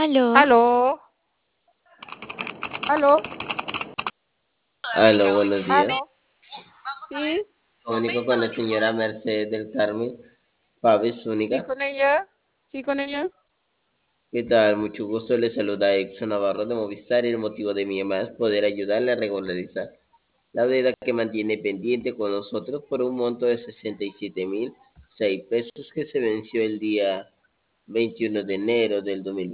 Aló, Aló, aló, Aló, buenos días. aló. Sí, Comunico con la señora Mercedes del Carmen Paves sí Zúñiga. con ella, sí con ella. ¿Qué tal? Mucho gusto. Le saluda Exxon Navarro de Movistar y el motivo de mi llamada es poder ayudarle a regularizar la deuda que mantiene pendiente con nosotros por un monto de 67,006 pesos que se venció el día 21 de enero del 2020.